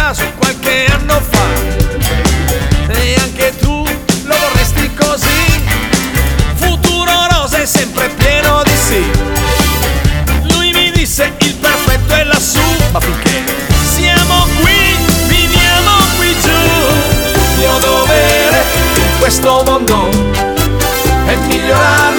caso qualche anno fa, e anche tu lo vorresti così. Futuro rosa è sempre pieno di sì. Lui mi disse il perfetto è lassù, ma finché siamo qui, viviamo qui giù. Il mio dovere in questo mondo è migliorarlo